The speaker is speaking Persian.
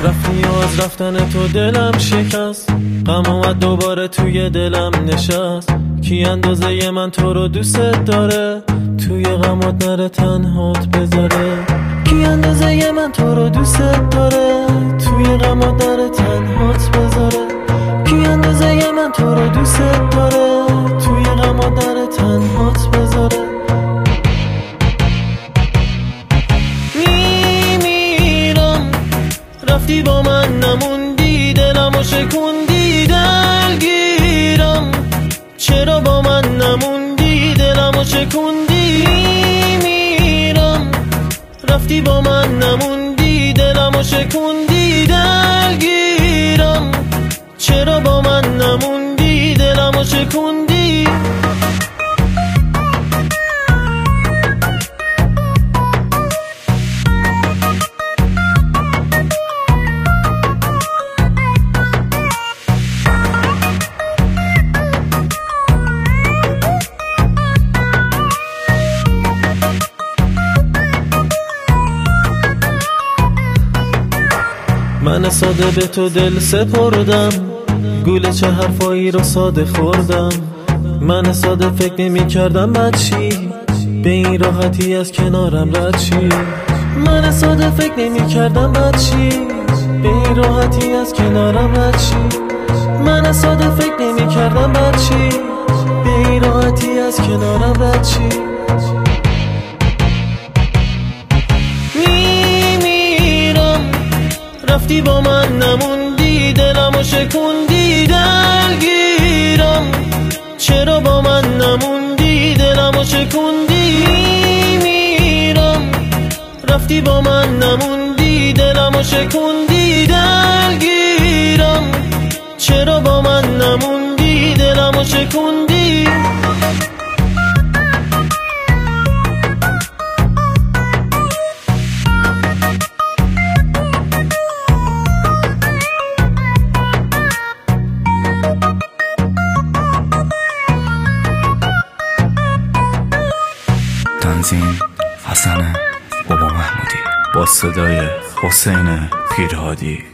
رفتی و از رفتن تو دلم شکست، غم اومد دوباره توی دلم نشست. کی اندازه من تو رو دوست داره، توی غمات نره تنهات بذاره. کی اندازه من تو رو دوست داره، توی غمات نره تنهات بذاره. کی اندازه من تو رو دوست داره، توی غمات نره تنهات بذاره. میمیرم رفتی با من نموندی، دلمو شکوندی، دلگیرم چرا با من نموندی، دلمو شکوندی. میمیرم رفتی با من نموندی، دلمو شکوندی، دلگیرم چرا با من نموندی، دلمو شکوندی. من ساده به تو دل سپردم، گوله چه حرفایی رو ساده خوردم. من ساده فکر نمی کردم بد چی، به این راحتی از کنارم رد چی. من ساده فکر نمی کردم بد چی، به این راحتی از کنارم رد چی. من ساده فکر نمی کردم بد چی، به این راحتی از کنارم رد چی. رفتی با من نموندی، دلمو شکوندی، دلگیرم چرا با من نموندی، دلمو شکوندی. میمیرم رفتی با من نموندی، دلمو شکوندی، دلگیرم چرا با من نموندی، دلمو شکوندی. تنظیم حسن بابا محمودی با صدای حسین پیرهادی.